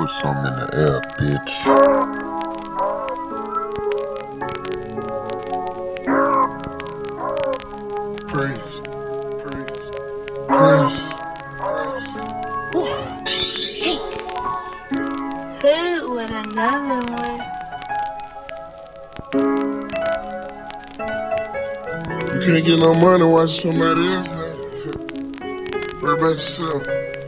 Put something in the air, bitch. Praise, praise, praise, praise. Hit with another one. You can't get no money watching somebody else now. Worry about yourself.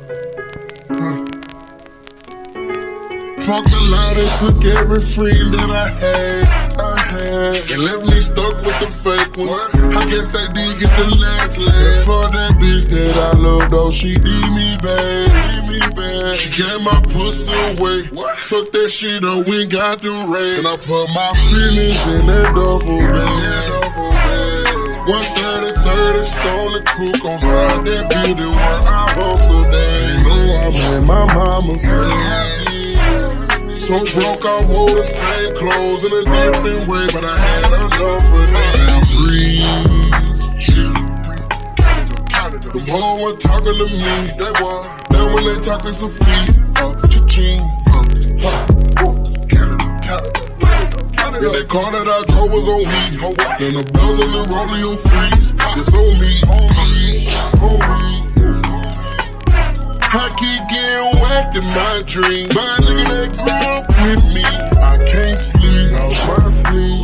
Fuck the lie and took every friend that I had. And left me stuck with the fake ones. I guess they did get the last laugh. For that bitch that I love though, she did me bad. She gave my pussy away. Took that shit up, we got the rain. And I put my feelings in that double bag. 130, stone and cook on side that building where I hustle that. You know I made my mama say. So broke, I wore the same clothes in a different way, but I had enough for that. Breathe. Them hoes were talking to me, that when they talking some feet, cha-ching, yeah, that car that I drove was on me, then the bells and the rolling on freeze, it's on me, I keep getting whacked in my dream. My nigga that grew up with me, I can't sleep, lost my sleep,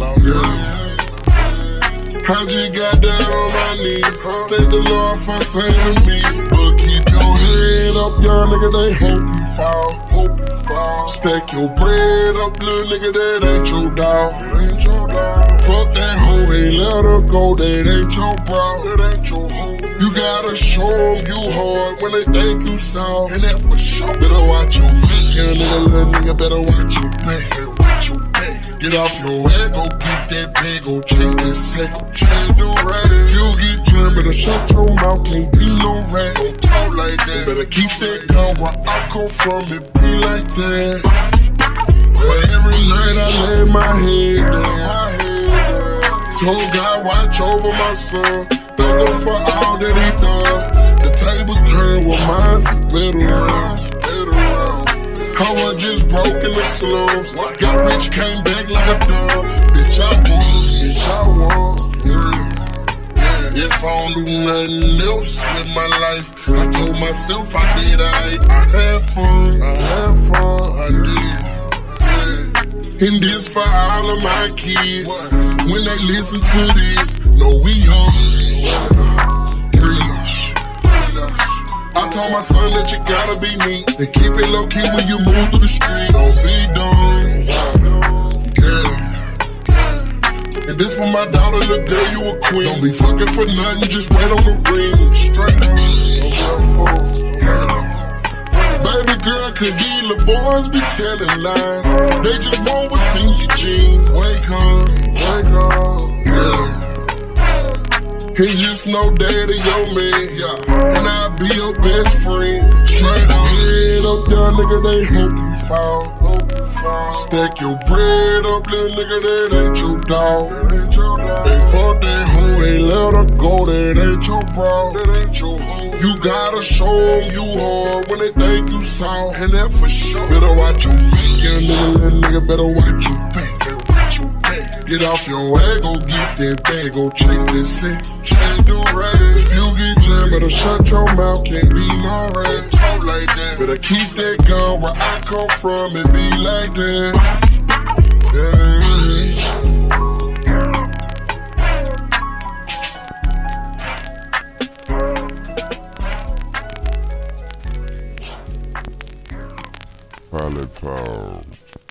I just got down on my knees. Thank the Lord for saving me. But keep your head up, young nigga, they hope you fall. Stack your bread up, little nigga, that ain't your dog. Fuck that hoe, they let her go, that ain't your bro. You gotta show them you hard when they think you soft. And that for sure. Better watch your back, young nigga, little nigga, better watch your back. Get off your head, go get that bag, go chase that sack, change the rag. You get jammed, better shut your mouth, can't be no rat. Don't talk like that, better keep that gun where I come from, it be like that. But every night I lay my head down. Told God watch over my son, thank him for all that he done. The tables turn with mine split around. I was just broke in the slums. Got rich, came back like a dog. Bitch, I won. Yeah. If I don't do nothing else with my life, I told myself I did right. I had fun, I did. Yeah. And this for all of my kids. When they listen to this, know we young. I told my son that you gotta be neat and keep it low key when you move through the street. Don't be dumb. Yeah. And this for my daughter, little girl, you a queen. Don't be fucking for nothing, just wait on the ring. Straight up. Baby girl, could these little boys be telling lies? They just want what's in your jeans. Wake up. Yeah. He just know daddy your man, yeah. And I'll be your best friend. Straight on head up, young nigga, they hope you fall. Stack your bread up, little nigga, that ain't your dog. They fuck that hoe, they let her go, that ain't your bro. You gotta show them you hard when they think you soft, and that for sure. Better watch your back, young nigga, little nigga, better watch your back. Get off your head, go get that bag, go chase that sick, change the rag. If you get jammed, better shut your mouth, can't be no rag. Talk like that, better keep that gun where I come from, it be like that. Yeah. Pilot Power.